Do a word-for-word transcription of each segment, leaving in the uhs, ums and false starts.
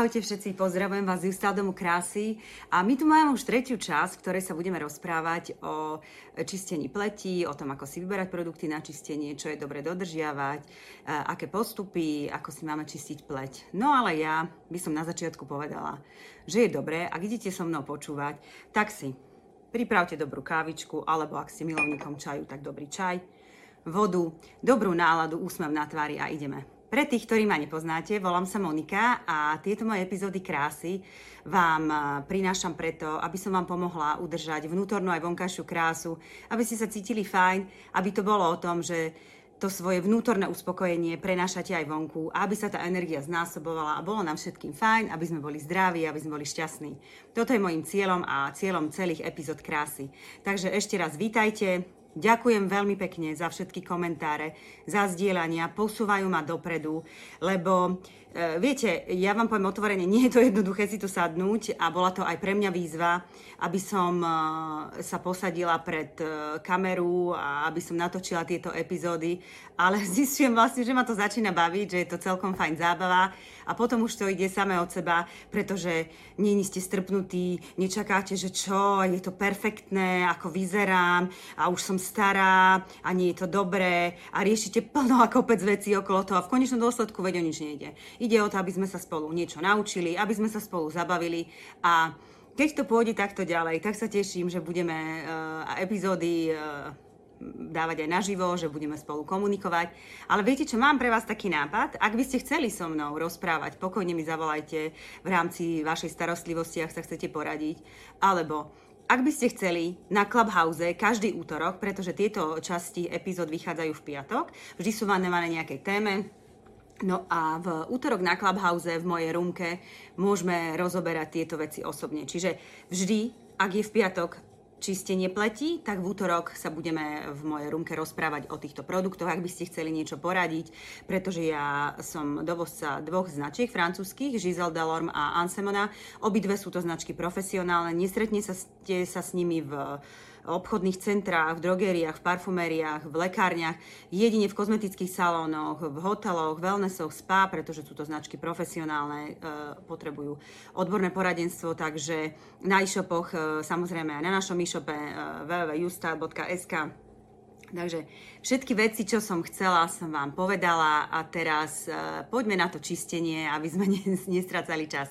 Ahojte všetci, pozdravujem vás z Justála domu krásy a my tu máme už tretiu časť, v ktorej sa budeme rozprávať o čistení pleti, o tom, ako si vyberať produkty na čistenie, čo je dobre dodržiavať, aké postupy, ako si máme čistiť pleť. No ale ja by som na začiatku povedala, že je dobré, ak idete so mnou počúvať, tak si pripravte dobrú kávičku, alebo ak ste milovníkom čaju, tak dobrý čaj, vodu, dobrú náladu, úsmev na tvári a ideme. Pre tých, ktorí ma nepoznáte, volám sa Monika a tieto moje epizódy krásy vám prinášam preto, aby som vám pomohla udržať vnútornú aj vonkajšiu krásu, aby ste sa cítili fajn, aby to bolo o tom, že to svoje vnútorné uspokojenie prenášate aj vonku, aby sa tá energia znásobovala a bolo nám všetkým fajn, aby sme boli zdraví, aby sme boli šťastní. Toto je môjim cieľom a cieľom celých epizód krásy. Takže ešte raz vítajte. Ďakujem veľmi pekne za všetky komentáre, za zdieľania, posúvajú ma dopredu, lebo e, viete, ja vám poviem otvorene, nie je to jednoduché si tu sadnúť a bola to aj pre mňa výzva, aby som e, sa posadila pred e, kameru a aby som natočila tieto epizódy, ale zistujem vlastne, že ma to začína baviť, že je to celkom fajn zábava a potom už to ide samé od seba, pretože nie ste strpnutí, nečakáte, že čo, je to perfektné, ako vyzerám a už som stará a nie je to dobré a riešite plno a kopec vecí okolo toho a v konečnom dôsledku veď o nič nejde. Ide o to, aby sme sa spolu niečo naučili, aby sme sa spolu zabavili a keď to pôjde takto ďalej, tak sa teším, že budeme uh, epizódy uh, dávať aj naživo, že budeme spolu komunikovať. Ale viete čo, mám pre vás taký nápad. Ak by ste chceli so mnou rozprávať, pokojne mi zavolajte v rámci vašej starostlivosti, ak sa chcete poradiť. Alebo ak by ste chceli na Clubhouse každý útorok, pretože tieto časti epizód vychádzajú v piatok, vždy sú venované nejakej téme. No a v útorok na Clubhouse v mojej roomke môžeme rozoberať tieto veci osobne. Čiže vždy, ak je v piatok čistenie pleti, tak v útorok sa budeme v mojej roomke rozprávať o týchto produktoch, ak by ste chceli niečo poradiť, pretože ja som dovozca dvoch značiek francúzskych, Giselle Delorme a Ansemona. Obidve sú to značky profesionálne, nestretne sa, ste sa s nimi v obchodných centrách, v drogériách, v parfumériách, v lekárniach, jedine v kozmetických salónoch, v hoteloch, wellnessoch, spa, pretože sú to značky profesionálne, e, potrebujú odborné poradenstvo, takže na e-shopoch, e, samozrejme aj na našom e-shope e, w w w bodka justal bodka es ka. Takže všetky veci, čo som chcela, som vám povedala a teraz e, poďme na to čistenie, aby sme nestracali čas.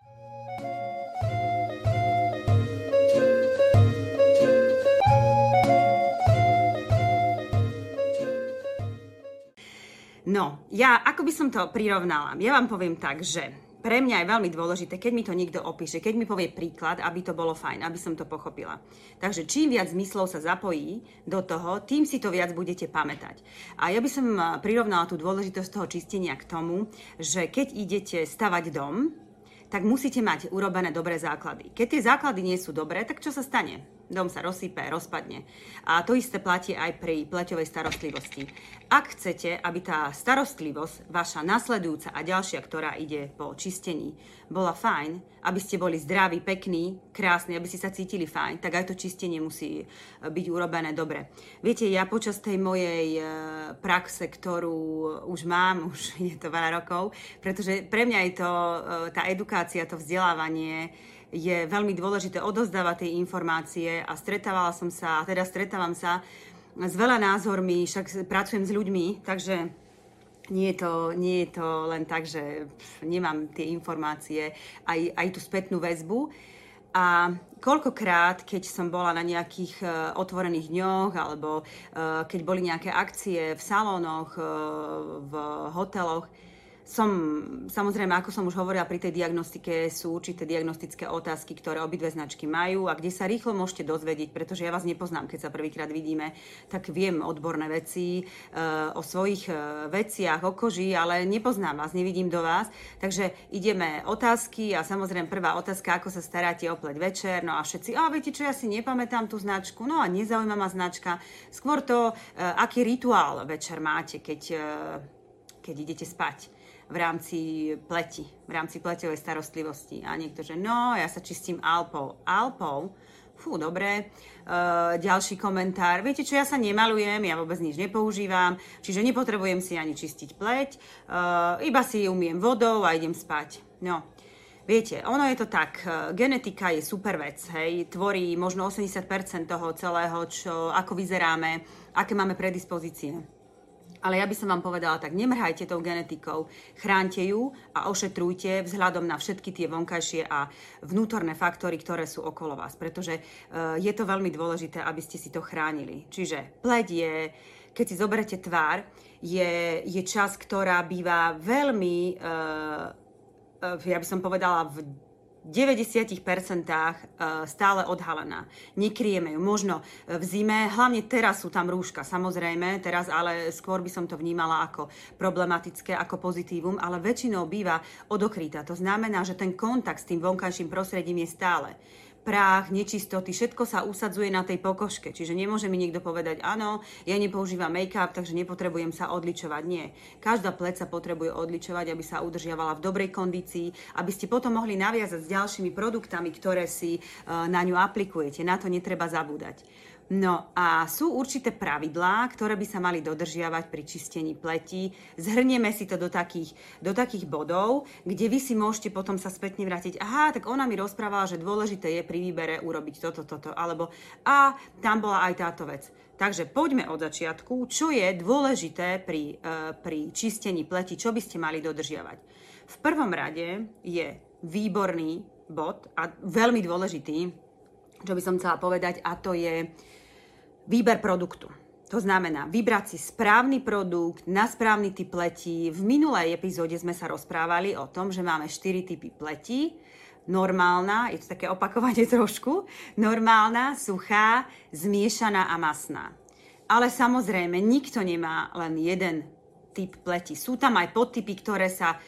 No, ja, ako by som to prirovnala, ja vám poviem tak, že pre mňa je veľmi dôležité, keď mi to niekto opíše, keď mi povie príklad, aby to bolo fajn, aby som to pochopila. Takže čím viac zmyslov sa zapojí do toho, tým si to viac budete pamätať. A ja by som prirovnala tú dôležitosť toho čistenia k tomu, že keď idete stavať dom, tak musíte mať urobené dobré základy. Keď tie základy nie sú dobré, tak čo sa stane? Dom sa rozsype, rozpadne. A to isté platí aj pri pleťovej starostlivosti. Ak chcete, aby tá starostlivosť, vaša nasledujúca a ďalšia, ktorá ide po čistení, bola fajn, aby ste boli zdraví, pekní, krásni, aby ste sa cítili fajn, tak aj to čistenie musí byť urobené dobre. Viete, ja počas tej mojej praxe, ktorú už mám, už je to veľa rokov, pretože pre mňa je to tá edukácia, to vzdelávanie, je veľmi dôležité odozdávať tie informácie a stretávala som sa, a teda stretávam sa s veľa názormi, však pracujem s ľuďmi, takže nie je to, nie je to len tak, že nemám tie informácie, aj, aj tú spätnú väzbu. A koľkokrát, keď som bola na nejakých uh, otvorených dňoch, alebo uh, keď boli nejaké akcie v salónoch, uh, v hoteloch, som, samozrejme, ako som už hovorila, pri tej diagnostike sú určité diagnostické otázky, ktoré obidve značky majú a kde sa rýchlo môžete dozvedieť, pretože ja vás nepoznám, keď sa prvýkrát vidíme, tak viem odborné veci uh, o svojich uh, veciach, o koži, ale nepoznám vás, nevidím do vás. Takže ideme otázky a samozrejme prvá otázka, ako sa staráte o pleť večer, no a všetci, a viete čo, ja si nepamätám tú značku, no a nezaujíma ma značka. Skôr to, uh, aký rituál večer máte, keď, uh, keď idete spať v rámci pleti, v rámci pleťovej starostlivosti. A niekto, že no, ja sa čistím Alpou. Alpou? Fú, dobre. Uh, ďalší komentár. Viete čo, ja sa nemalujem, ja vôbec nič nepoužívam, čiže nepotrebujem si ani čistiť pleť, uh, iba si umiem vodou a idem spať. No, Viete, ono je to tak, genetika je super vec, hej, tvorí možno osemdesiat percent toho celého, čo, ako vyzeráme, aké máme predispozície. Ale ja by som vám povedala tak, nemrhajte tou genetikou, chránte ju a ošetrujte vzhľadom na všetky tie vonkajšie a vnútorné faktory, ktoré sú okolo vás, pretože uh, je to veľmi dôležité, aby ste si to chránili. Čiže pleť je, keď si zoberete tvár, je, je časť, ktorá býva veľmi, uh, uh, ja by som povedala, v deväťdesiat percent stále odhalená. Nekryjeme ju. Možno v zime, hlavne teraz sú tam rúška, samozrejme, teraz ale skôr by som to vnímala ako problematické, ako pozitívum, ale väčšinou býva odokrytá. To znamená, že ten kontakt s tým vonkajším prostredím je stále. Prach, nečistoty, všetko sa usadzuje na tej pokožke. Čiže nemôže mi niekto povedať, áno, ja nepoužívam make-up, takže nepotrebujem sa odličovať. Nie. Každá pleť sa potrebuje odličovať, aby sa udržiavala v dobrej kondícii, aby ste potom mohli naviazať s ďalšími produktami, ktoré si uh, na ňu aplikujete. Na to netreba zabúdať. No a sú určité pravidlá, ktoré by sa mali dodržiavať pri čistení pleti. Zhrnieme si to do takých, do takých bodov, kde vy si môžete potom sa spätne vrátiť. Aha, tak ona mi rozprávala, že dôležité je pri výbere urobiť toto, toto, alebo a tam bola aj táto vec. Takže poďme od začiatku, čo je dôležité pri, uh, pri čistení pleti, čo by ste mali dodržiavať. V prvom rade je výborný bod a veľmi dôležitý, čo by som chcela povedať, a to je výber produktu. To znamená vybrať si správny produkt na správny typ pleti. V minulej epizóde sme sa rozprávali o tom, že máme štyri typy pleti. Normálna, je to také opakovanie trošku, normálna, suchá, zmiešaná a masná. Ale samozrejme, nikto nemá len jeden typ pleti. Sú tam aj podtypy, ktoré sa e,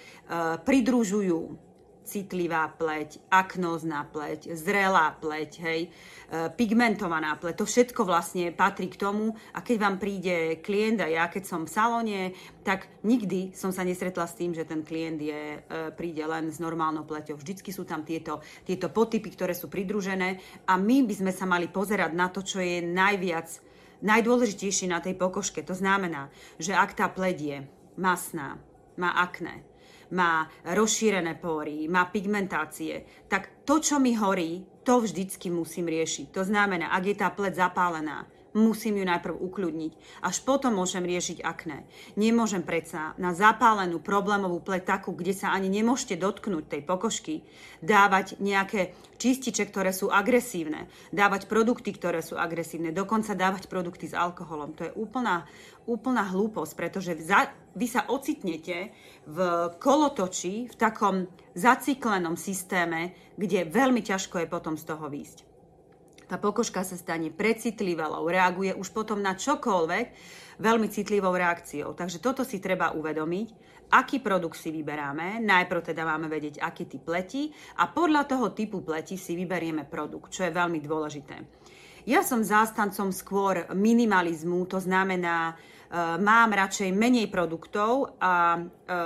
pridružujú. Citlivá pleť, aknózna pleť, zrelá pleť, hej, e, pigmentovaná pleť. To všetko vlastne patrí k tomu a keď vám príde klient a ja keď som v salóne, tak nikdy som sa nestretla s tým, že ten klient je, e, príde len s normálnou pleťou. Vždycky sú tam tieto, tieto podtypy, ktoré sú pridružené a my by sme sa mali pozerať na to, čo je najviac, najdôležitejšie na tej pokožke. To znamená, že ak tá pleť je masná, má akné, má rozšírené póry, má pigmentácie, tak to, čo mi horí, to vždycky musím riešiť. To znamená, ak je tá pleť zapálená, musím ju najprv ukľudniť. Až potom môžem riešiť akné. Nemôžem predsa na zapálenú problémovú pleť takú, kde sa ani nemôžete dotknúť tej pokožky, dávať nejaké čističe, ktoré sú agresívne, dávať produkty, ktoré sú agresívne, dokonca dávať produkty s alkoholom. To je úplná, úplná hlúposť, pretože vy sa ocitnete v kolotoči, v takom zaciklenom systéme, kde veľmi ťažko je potom z toho výjsť. Tá pokožka sa stane precitlivelou, reaguje už potom na čokoľvek veľmi citlivou reakciou. Takže toto si treba uvedomiť, aký produkt si vyberáme. Najprv teda máme vedieť, aký typ pleti a podľa toho typu pleti si vyberieme produkt, čo je veľmi dôležité. Ja som zástancom skôr minimalizmu, to znamená, Uh, mám radšej menej produktov a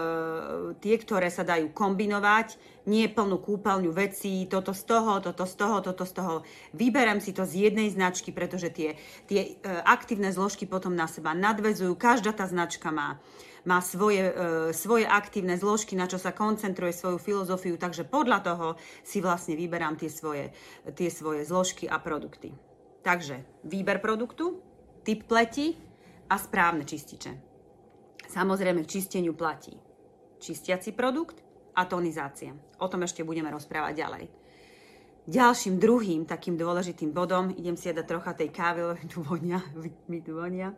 uh, tie, ktoré sa dajú kombinovať, nie plnú kúpeľňu vecí, toto z toho, toto z toho, toto z toho. Vyberem si to z jednej značky, pretože tie, tie uh, aktívne zložky potom na seba nadväzujú. Každá tá značka má, má svoje, uh, svoje aktívne zložky, na čo sa koncentruje svoju filozofiu, takže podľa toho si vlastne vyberám tie svoje, tie svoje zložky a produkty. Takže výber produktu, typ pleti a správne čističe. Samozrejme, k čisteniu platí čistiaci produkt a tonizácia. O tom ešte budeme rozprávať ďalej. Ďalším druhým takým dôležitým bodom, idem si dať trocha tej kávy, lebo mi tu vonia, mi tu vonia.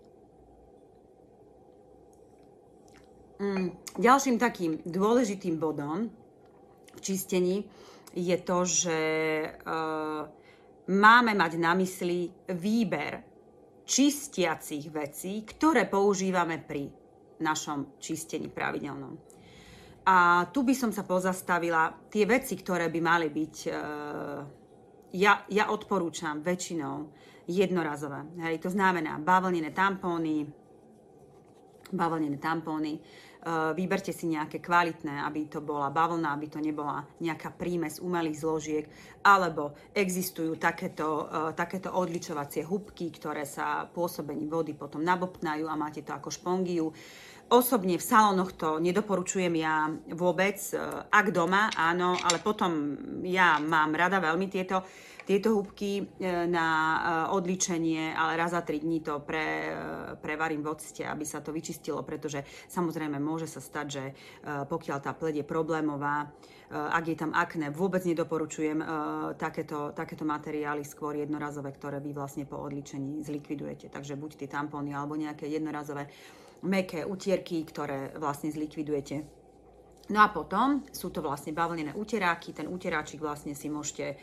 Mm, ďalším takým dôležitým bodom v čistení je to, že uh, máme mať na mysli výber čistiacich vecí, ktoré používame pri našom čistení pravidelnom. A tu by som sa pozastavila, tie veci, ktoré by mali byť, e, ja, ja odporúčam väčšinou jednorazové. Hej, to znamená bavlnené tampóny, bavlnené tampóny, vyberte si nejaké kvalitné, aby to bola bavlna, aby to nebola nejaká prímes umelých zložiek, alebo existujú takéto, takéto odličovacie hubky, ktoré sa pôsobením vody potom nabobtnajú a máte to ako špongiu. Osobne v salónoch to nedoporučujem ja vôbec. Ak doma, áno, ale potom ja mám rada veľmi tieto, tieto húbky na odličenie, ale raz za tri dní to pre, prevarím v octe, aby sa to vyčistilo, pretože samozrejme môže sa stať, že pokiaľ tá pleť je problémová, ak je tam akné, vôbec nedoporučujem takéto, takéto materiály, skôr jednorazové, ktoré vy vlastne po odličení zlikvidujete. Takže buď tie tampóny alebo nejaké jednorazové mäkké utierky, ktoré vlastne zlikvidujete. No a potom sú to vlastne bavlnené uteráky. Ten uteráčik vlastne si môžete,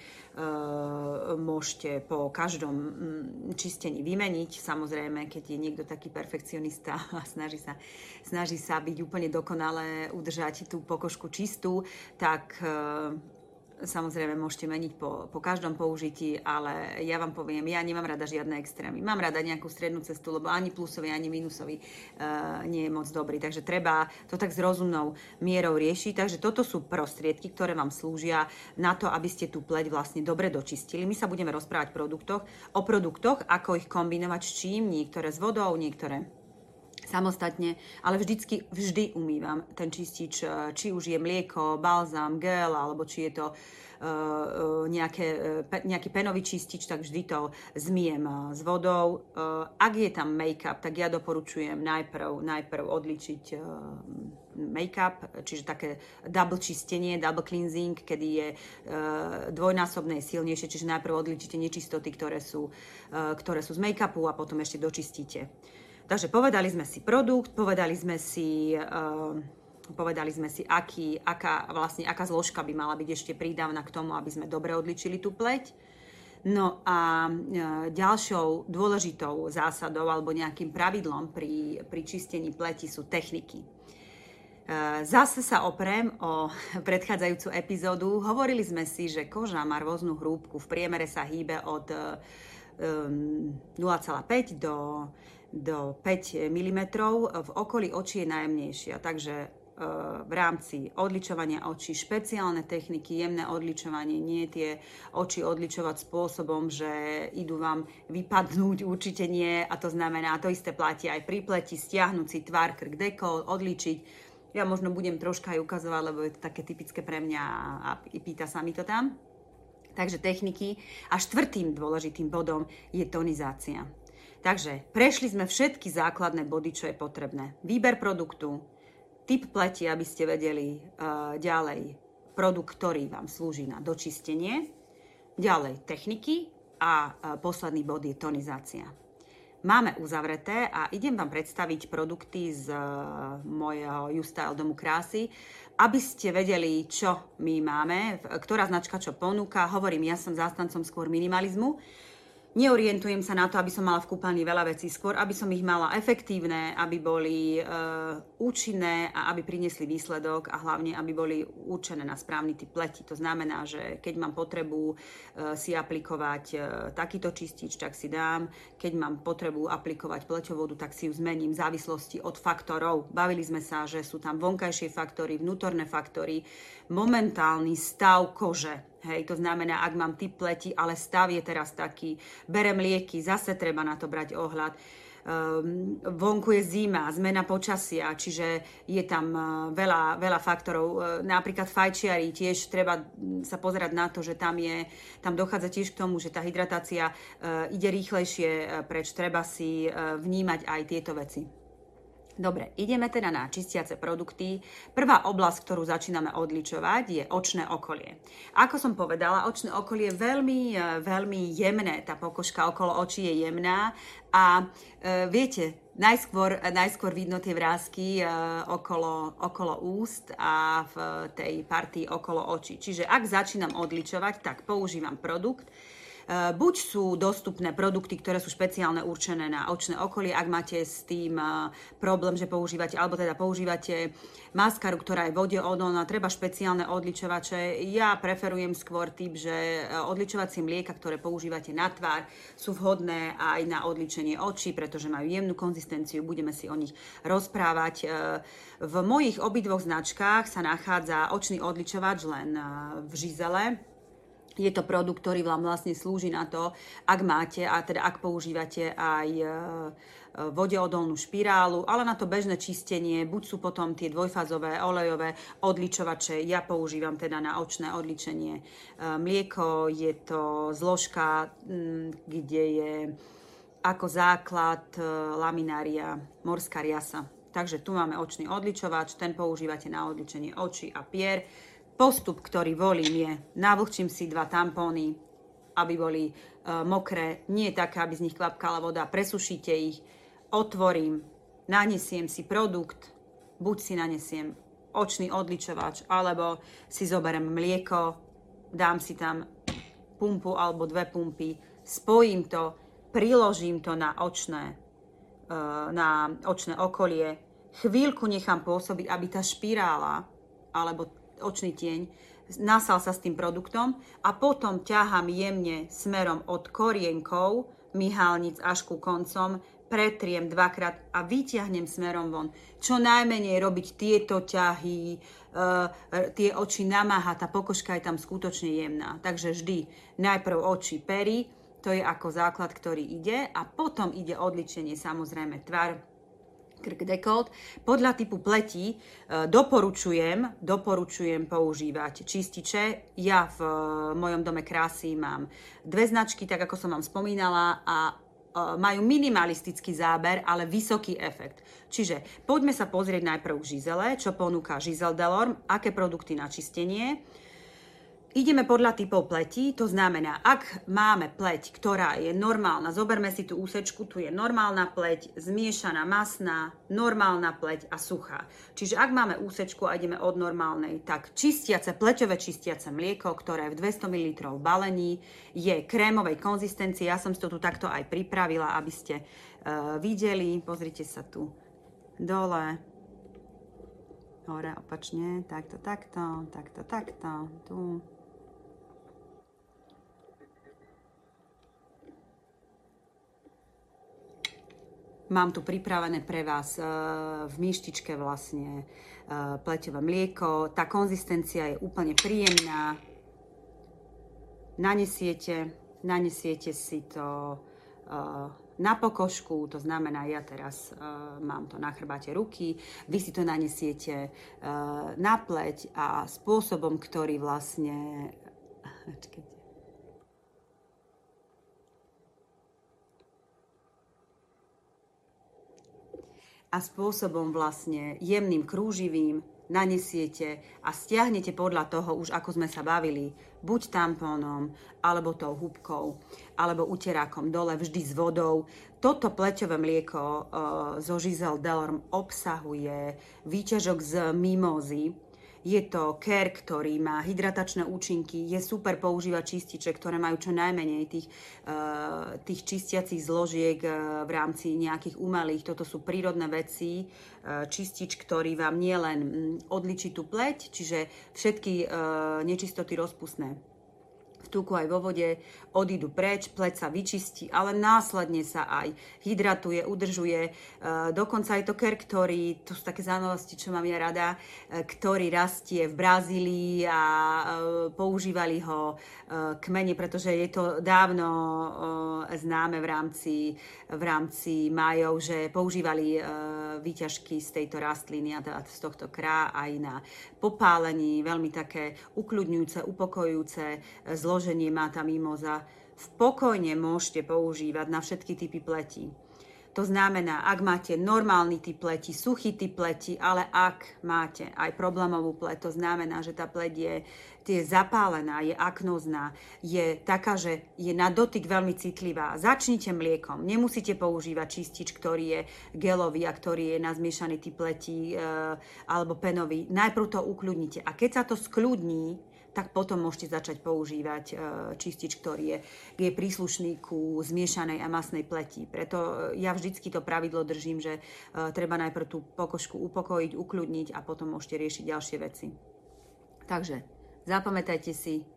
uh, môžete po každom čistení vymeniť. Samozrejme, keď je niekto taký perfekcionista a snaží sa, snaží sa byť úplne dokonale, udržať tú pokožku čistú, tak uh, samozrejme môžete meniť po, po každom použití, ale ja vám poviem, ja nemám rada žiadne extrémy. Mám rada nejakú strednú cestu, lebo ani plusový, ani minusový uh, nie je moc dobrý. Takže treba to tak s rozumnou mierou riešiť. Takže toto sú prostriedky, ktoré vám slúžia na to, aby ste tú pleť vlastne dobre dočistili. My sa budeme rozprávať o produktoch, o produktoch, ako ich kombinovať s čím, niektoré s vodou, niektoré samostatne, ale vždycky, vždy umývam ten čistič, či už je mlieko, balzám, gel, alebo či je to uh, nejaké, pe, nejaký penový čistič, tak vždy to zmijem uh, s vodou. Uh, ak je tam make-up, tak ja doporučujem najprv, najprv odličiť uh, make-up, čiže také double čistenie, double cleansing, kedy je uh, dvojnásobné silnejšie, čiže najprv odličíte nečistoty, ktoré sú, uh, ktoré sú z make-upu a potom ešte dočistíte. Takže povedali sme si produkt, povedali sme si, uh, povedali sme si aký, aká, vlastne, aká zložka by mala byť ešte prídavná k tomu, aby sme dobre odličili tú pleť. No a uh, ďalšou dôležitou zásadou alebo nejakým pravidlom pri, pri čistení pleti sú techniky. Uh, zase sa oprem o predchádzajúcu epizódu. Hovorili sme si, že koža má rôznu hrúbku, v priemere sa hýbe od um, nula celá päť do do päť milimetrov, v okolí očí je najjemnejšia, takže e, v rámci odličovania očí špeciálne techniky, jemné odličovanie, nie tie oči odličovať spôsobom, že idú vám vypadnúť, určite nie, a to znamená, to isté platí aj pri pleti, stiahnuť si tvár, krk, dekol, odličiť. Ja možno budem troška aj ukazovať, lebo je to také typické pre mňa a pýta sa mi to tam. Takže techniky. A štvrtým dôležitým bodom je tonizácia. Takže prešli sme všetky základné body, čo je potrebné. Výber produktu, typ pleti, aby ste vedeli uh, ďalej produkt, ktorý vám slúži na dočistenie, ďalej techniky a uh, posledný bod je tonizácia. Máme uzavreté a idem vám predstaviť produkty z uh, mojho YouStyle domu krásy, aby ste vedeli, čo my máme, ktorá značka čo ponúka. Hovorím, ja som zástancom skôr minimalizmu. Neorientujem sa na to, aby som mala v kúpeľni veľa vecí, skôr aby som ich mala efektívne, aby boli e, účinné a aby priniesli výsledok a hlavne, aby boli určené na správny typ pleti. To znamená, že keď mám potrebu e, si aplikovať e, takýto čistič, tak si dám. Keď mám potrebu aplikovať pleťovodu, tak si ju zmením v závislosti od faktorov. Bavili sme sa, že sú tam vonkajšie faktory, vnútorné faktory, momentálny stav kože. Hej, to znamená, ak mám typ pleti, ale stav je teraz taký, berem lieky, zase treba na to brať ohľad. Um, vonku je zima, zmena počasia, čiže je tam uh, veľa, veľa faktorov. Uh, napríklad fajčiari, tiež treba sa pozerať na to, že tam, je, tam dochádza tiež k tomu, že tá hydratácia uh, ide rýchlejšie uh, preč. Treba si uh, vnímať aj tieto veci. Dobre, ideme teda na čistiace produkty. Prvá oblasť, ktorú začíname odličovať, je očné okolie. Ako som povedala, očné okolie je veľmi, veľmi jemné. Tá pokožka okolo očí je jemná a e, viete, najskôr, najskôr vidno tie vrásky e, okolo, okolo úst a v tej partii okolo očí. Čiže ak začínam odličovať, tak používam produkt. Buď sú dostupné produkty, ktoré sú špeciálne určené na očné okolie, ak máte s tým problém, že používate, alebo teda používate maskaru, ktorá je vodeodolná, treba špeciálne odličovače. Ja preferujem skôr typ, že odličovacie mlieka, ktoré používate na tvár, sú vhodné aj na odličenie očí, pretože majú jemnú konzistenciu, budeme si o nich rozprávať. V mojich obidvoch značkách sa nachádza očný odličovač len v žizele. Je to produkt, ktorý vám vlastne slúži na to, ak máte, a teda ak používate aj vodeodolnú špirálu, ale na to bežné čistenie, buď sú potom tie dvojfázové olejové odličovače, ja používam teda na očné odličenie mlieko, je to zložka, kde je ako základ laminária morská riasa. Takže tu máme očný odličovač, ten používate na odličenie očí a pier. Postup, ktorý volím, je navlhčím si dva tampóny, aby boli e, mokré, nie také, aby z nich kvapkala voda, presušíte ich, otvorím, nanesiem si produkt, buď si nanesiem očný odličovač, alebo si zoberiem mlieko, dám si tam pumpu alebo dve pumpy, spojím to, priložím to na očné, e, na očné okolie, chvíľku nechám pôsobiť, aby tá špirála alebo očný tieň nasal sa s tým produktom a potom ťahám jemne smerom od korienkov myhalnic až ku koncom, pretriem dvakrát a vyťahnem smerom von. Čo najmenej robiť tieto ťahy, e, tie oči namáhať, tá pokožka je tam skutočne jemná. Takže vždy najprv oči, pery, to je ako základ, ktorý ide, a potom ide odličenie, samozrejme tvar, krk, dekolt. Podľa typu pleti e, doporučujem, doporučujem používať čističe. Ja v e, mojom dome krásy mám dve značky, tak ako som vám spomínala, a e, majú minimalistický záber, ale vysoký efekt. Čiže poďme sa pozrieť najprv k Žizele, čo ponúka Žizel Delorme, aké produkty na čistenie. Ideme podľa typov pleti, to znamená, ak máme pleť, ktorá je normálna, zoberme si tú úsečku, tu je normálna pleť, zmiešaná masná, normálna pleť a suchá. Čiže ak máme úsečku a ideme od normálnej, tak čistiace, pleťové čistiace mlieko, ktoré je v dvesto mililitrov balení, je krémovej konzistencie. Ja som si to tu takto aj pripravila, aby ste uh, videli. Pozrite sa tu dole, hore, opačne, takto, takto, takto, takto, tu. Mám tu pripravené pre vás e, v myštičke vlastne e, pleťové mlieko. Tá konzistencia je úplne príjemná. Nanesiete, nanesiete si to e, na pokožku, to znamená, ja teraz e, mám to na chrbáte ruky, vy si to nanesiete e, na pleť a spôsobom, ktorý vlastne... Počkajte. A spôsobom vlastne jemným krúživým nanesiete a stiahnete podľa toho, už ako sme sa bavili, buď tampónom, alebo tou húbkou, alebo uterákom dole, vždy s vodou. Toto pleťové mlieko uh, zo Žizel Delorme obsahuje výťažok z mimózy. Je to kér, ktorý má hydratačné účinky, je super používať čističe, ktoré majú čo najmenej tých, uh, tých čistiacich zložiek uh, v rámci nejakých umelých. Toto sú prírodné veci, uh, čistič, ktorý vám nielen um, odličí tú pleť, čiže všetky uh, nečistoty rozpustné v tuku aj vo vode odídu preč, pleť sa vyčistí, ale následne sa aj hydratuje, udržuje. E, dokonca aj to kér, ktorý, to sú také zaujímavosti, čo mám ja rada, e, ktorý rastie v Brazílii a e, používali ho e, kmene, pretože je to dávno e, známe v rámci, v rámci Majov, že používali e, výťažky z tejto rastliny a z tohto krá aj na popálení, veľmi také ukľudňujúce, upokojujúce zlo zloženie má tá mimoza. Pokojne môžete používať na všetky typy pleti. To znamená, ak máte normálny typ pleti, suchý typ pleti, ale ak máte aj problémovú pleť, to znamená, že tá pleť je, je zapálená, je aknózna, je taká, že je na dotyk veľmi citlivá. Začnite mliekom. Nemusíte používať čistič, ktorý je gelový a ktorý je na zmiešaný typ pleti e, alebo penový. Najprv to ukľudnite. A keď sa to skľudní, tak potom môžete začať používať e, čistič, ktorý je, je príslušný ku zmiešanej a masnej pleti. Preto ja vždycky to pravidlo držím, že e, treba najprv tú pokožku upokojiť, ukľudniť a potom môžete riešiť ďalšie veci. Takže zapamätajte si,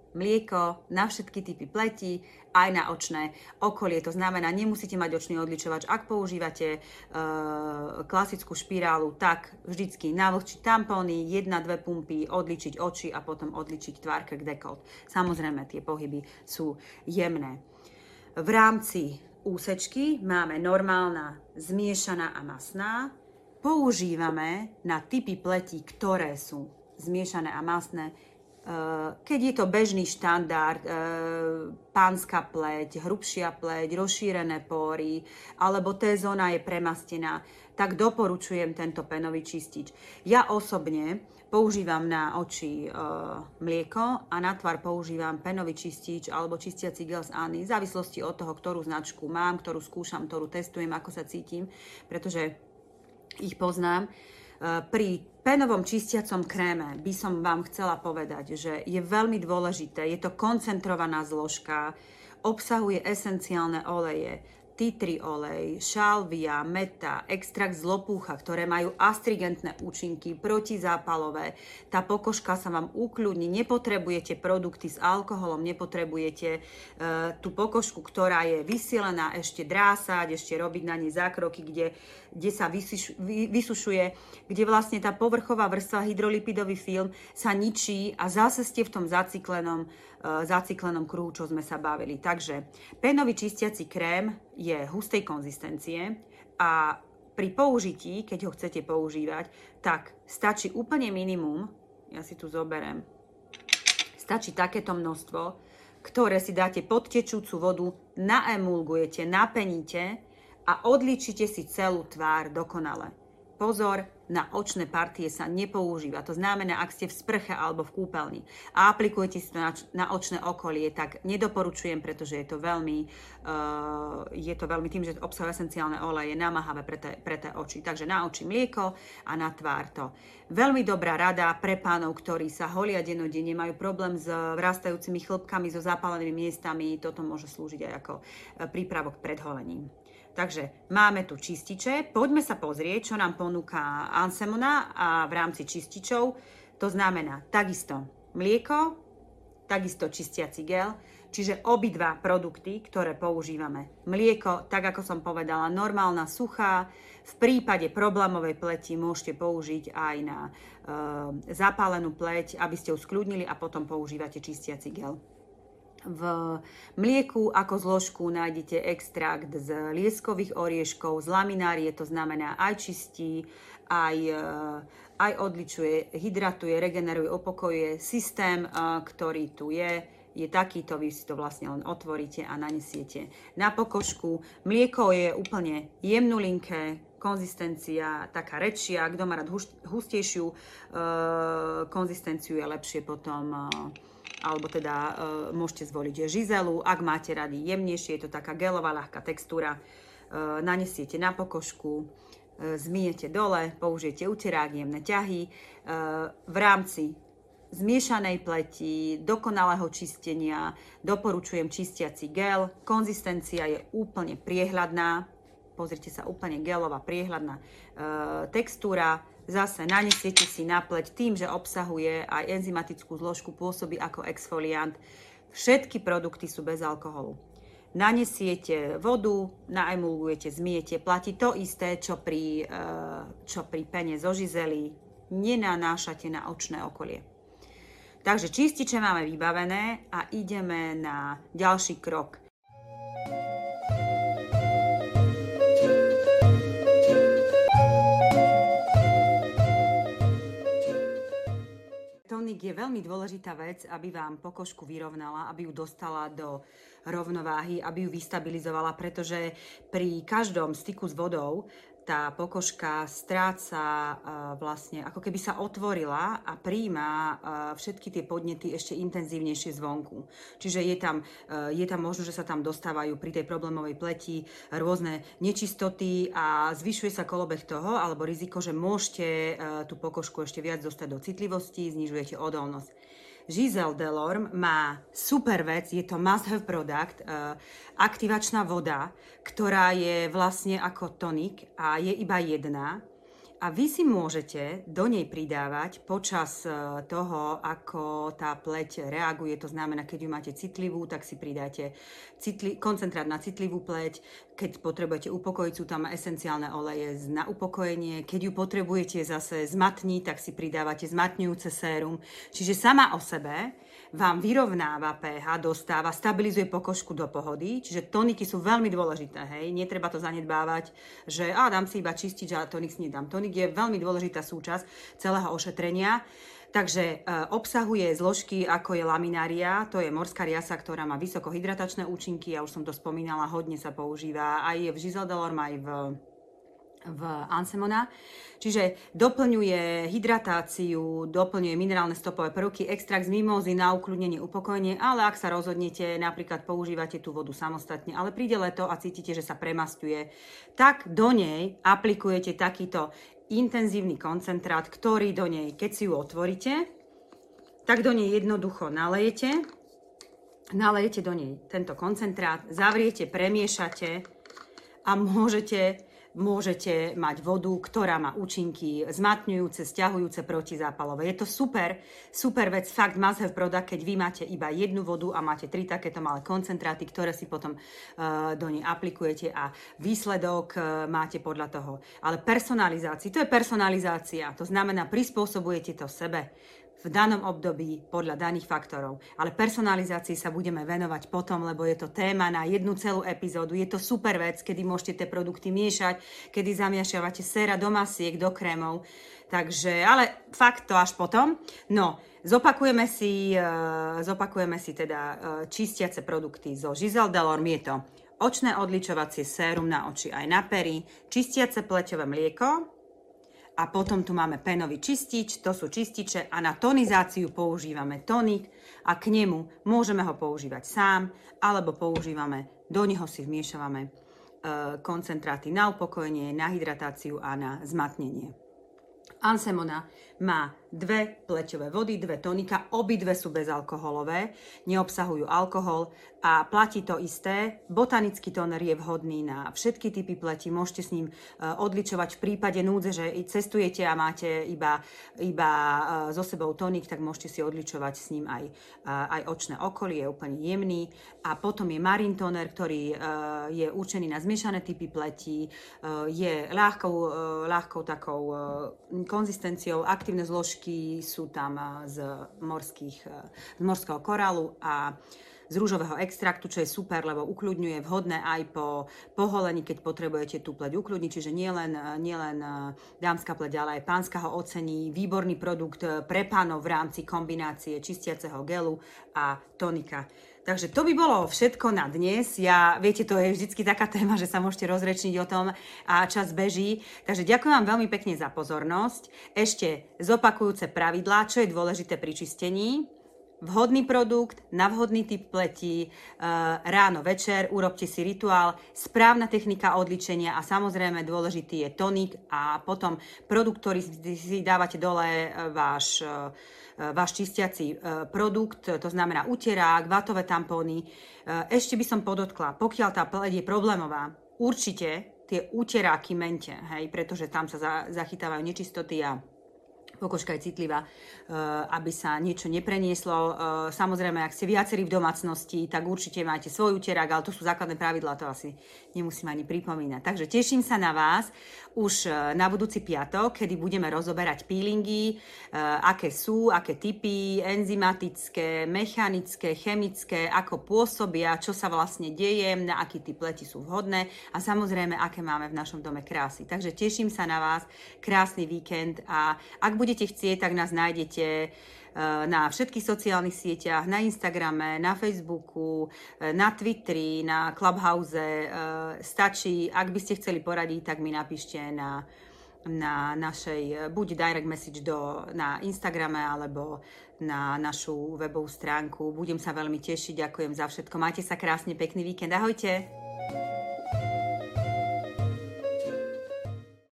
mlieko na všetky typy pleti, aj na očné okolie. To znamená, nemusíte mať očný odličovač. Ak používate e, klasickú špirálu, tak vždycky navlhčiť tampóny, jedna, dve pumpy, odličiť oči a potom odličiť tvár, krk, dekolt. Samozrejme, tie pohyby sú jemné. V rámci úsečky máme normálna, zmiešaná a masná. Používame na typy pleti, ktoré sú zmiešané a masné, keď je to bežný štandard, pánska pleť, hrubšia pleť, rozšírené pory, alebo T-zóna je premastená, tak doporučujem tento penový čistič. Ja osobne používam na oči e, mlieko a na tvár používam penový čistič alebo čistiaci gel z Anny, v závislosti od toho, ktorú značku mám, ktorú skúšam, ktorú testujem, ako sa cítim, pretože ich poznám. Pri penovom čistiacom kréme by som vám chcela povedať, že je veľmi dôležité, je to koncentrovaná zložka, obsahuje esenciálne oleje, tea tree olej, šalvia, meta, extrakt z lopúcha, ktoré majú astringentné účinky, protizápalové. Tá pokožka sa vám ukľudní, nepotrebujete produkty s alkoholom, nepotrebujete e, tú pokožku, ktorá je vysielená, ešte drásať, ešte robiť na nej zákroky, kde, kde sa vysuš, vy, vysušuje, kde vlastne tá povrchová vrstva, hydrolipidový film sa ničí a zase ste v tom zacyklenom zacyklenom kruhu, čo sme sa bavili. Takže penový čistiaci krém je hustej konzistencie a pri použití, keď ho chcete používať, tak stačí úplne minimum, ja si tu zoberiem, stačí takéto množstvo, ktoré si dáte pod tečúcu vodu, naemulgujete, napeníte a odličíte si celú tvár dokonale. Pozor, na očné partie sa nepoužíva. To znamená, ak ste v sprche alebo v kúpeľni a aplikujete si to na, na očné okolie, tak nedoporučujem, pretože je to veľmi, uh, je to veľmi tým, že obsahuje esenciálne oleje, namáhavé pre tie, pre tie oči. Takže na oči mlieko a na tvár to. Veľmi dobrá rada pre pánov, ktorí sa holia dennodenne, majú problém s vrastajúcimi chlpkami, so zapálenými miestami. Toto môže slúžiť aj ako prípravok pred holením. Takže máme tu čističe, poďme sa pozrieť, čo nám ponúka Ansemona a v rámci čističov. To znamená takisto mlieko, takisto čistiaci gel, čiže obidva produkty, ktoré používame. Mlieko, tak ako som povedala, normálna, suchá. V prípade problémovej pleti môžete použiť aj na e, zapálenú pleť, aby ste ju skľudnili a potom používate čistiaci gel. V mlieku ako zložku nájdete extrakt z lieskových orieškov, z laminárie, to znamená aj čistí, aj, aj odličuje, hydratuje, regeneruje, upokojuje. Systém, ktorý tu je, je takýto, vy si to vlastne len otvoríte a nanesiete na pokožku. Mlieko je úplne jemnulinké, konzistencia taká rečia, kto má rád hustejšiu konzistenciu, je lepšie potom alebo teda e, môžete zvoliť žizelu. Ak máte rady jemnejšie, je to taká gelová, ľahká textúra. E, nanesiete na pokožku, e, zmiete dole, použijete uterák, jemné ťahy. E, v rámci zmiešanej pleti, dokonalého čistenia doporučujem čistiaci gel. Konzistencia je úplne priehľadná. Pozrite sa, úplne gelová, priehľadná e, textúra. Zase nanesiete si na pleť tým, že obsahuje aj enzymatickú zložku, pôsobí ako exfoliant. Všetky produkty sú bez alkoholu. Nanesiete vodu, naemulgujete, zmiete. Platí to isté, čo pri, čo pri pene zo žizely. Nenanášate na očné okolie. Takže čističe máme vybavené a ideme na ďalší krok. Tónik je veľmi dôležitá vec, aby vám pokožku vyrovnala, aby ju dostala do rovnováhy, aby ju vystabilizovala, pretože pri každom styku s vodou tá pokožka stráca vlastne, ako keby sa otvorila a prijíma všetky tie podnety ešte intenzívnejšie zvonku. Čiže je tam, je tam možno, že sa tam dostávajú pri tej problémovej pleti rôzne nečistoty a zvyšuje sa kolobeh toho, alebo riziko, že môžete tú pokožku ešte viac dostať do citlivosti, znižujete odolnosť. Giselle Delorme má super vec, je to must-have product, uh, aktivačná voda, ktorá je vlastne ako tonik a je iba jedna A vy si môžete do nej pridávať počas toho, ako tá pleť reaguje. To znamená, keď ju máte citlivú, tak si pridáte citli- koncentrát na citlivú pleť. Keď potrebujete upokojiť, sú tam esenciálne oleje na upokojenie. Keď ju potrebujete zase zmatniť, tak si pridávate zmatňujúce sérum. Čiže sama o sebe vám vyrovnáva pH, dostáva, stabilizuje pokožku do pohody, čiže toniky sú veľmi dôležité, hej, netreba to zanedbávať, že a dám si iba čistič a tonik si nedám. Tonik je veľmi dôležitá súčasť celého ošetrenia, takže e, obsahuje zložky ako je laminária, to je morská riasa, ktorá má vysoko hydratačné účinky, ja už som to spomínala, hodne sa používa aj v Giselle Delorme, aj v v Ansemona. Čiže doplňuje hydratáciu, doplňuje minerálne stopové prvky, extrakt z mimózy na ukľudnenie, upokojenie, ale ak sa rozhodnete, napríklad používate tú vodu samostatne, ale príde leto a cítite, že sa premasťuje, tak do nej aplikujete takýto intenzívny koncentrát, ktorý do nej, keď si ju otvoríte, tak do nej jednoducho nalejete, nalejete do nej tento koncentrát, zavriete, premiešate a môžete môžete mať vodu, ktorá má účinky zmatňujúce, sťahujúce, protizápalové. Je to super, super vec, fakt must have product, keď vy máte iba jednu vodu a máte tri takéto malé koncentráty, ktoré si potom uh, do nej aplikujete a výsledok uh, máte podľa toho. Ale personalizácii, to je personalizácia, to znamená prispôsobujete to sebe v danom období podľa daných faktorov. Ale personalizácii sa budeme venovať potom, lebo je to téma na jednu celú epizódu. Je to super vec, kedy môžete tie produkty miešať, kedy zamiešavate séra do masiek, do krémov. Takže, ale fakt to až potom. No, zopakujeme si, uh, zopakujeme si teda uh, čistiace produkty zo Giselle Delorme. Je to očné odličovacie sérum na oči aj na pery, čistiace pleťové mlieko, a potom tu máme penový čistič, to sú čističe a na tonizáciu používame tonik a k nemu môžeme ho používať sám, alebo používame, do neho si vmiešavame e, koncentráty na upokojenie, na hydratáciu a na zmatnenie. Ansemona má dve pleťové vody, dve tonika, obidve sú bezalkoholové, neobsahujú alkohol a platí to isté. Botanický tóner je vhodný na všetky typy pleti, môžete s ním odličovať v prípade núdze, že cestujete a máte iba, iba so sebou tonik, tak môžete si odličovať s ním aj, aj očné okolie, je úplne jemný. A potom je Marine tóner, ktorý je určený na zmiešané typy pleti, je ľahkou, ľahkou takou konzistenciou, aktívne zložky sú tam z, morských, z morského korálu a z rúžového extraktu, čo je super, lebo ukľudňuje, vhodné aj po poholení, keď potrebujete tú pleť ukľudniť, čiže nielen nie len dámska pleť, ale aj pánska ho ocení. Výborný produkt pre pánov v rámci kombinácie čistiaceho gelu a tonika. Takže to by bolo všetko na dnes. Ja, viete, to je vždycky taká téma, že sa môžete rozrečniť o tom a čas beží. Takže ďakujem vám veľmi pekne za pozornosť. Ešte zopakujúce pravidlá, čo je dôležité pri čistení. Vhodný produkt, na vhodný typ pleti, ráno, večer, urobte si rituál, správna technika odličenia a samozrejme dôležitý je tonik a potom produkt, ktorý si dávate dole, váš, váš čistiaci produkt, to znamená uterák, vatové tampóny. Ešte by som podotkla, pokiaľ tá pleť je problémová, určite tie uteráky mente, hej, pretože tam sa zachytávajú nečistoty a pokožka je citlivá, aby sa niečo neprenieslo. Samozrejme, ak ste viacerí v domácnosti, tak určite máte svoj uterák, ale to sú základné pravidlá, to asi nemusím ani pripomínať. Takže teším sa na vás už na budúci piatok, kedy budeme rozoberať peelingy, aké sú, aké typy, enzymatické, mechanické, chemické, ako pôsobia, čo sa vlastne deje, na aký typ pleti sú vhodné a samozrejme, aké máme v našom dome krásy. Takže teším sa na vás, krásny víkend a ak budete chcieť, tak nás nájdete na všetkých sociálnych sieťach, na Instagrame, na Facebooku, na Twitteri, na Clubhouse. Stačí, ak by ste chceli poradiť, tak mi napíšte na, na našej, buď direct message do, na Instagrame, alebo na našu webovú stránku. Budem sa veľmi tešiť, ďakujem za všetko. Majte sa krásne, pekný víkend, ahojte!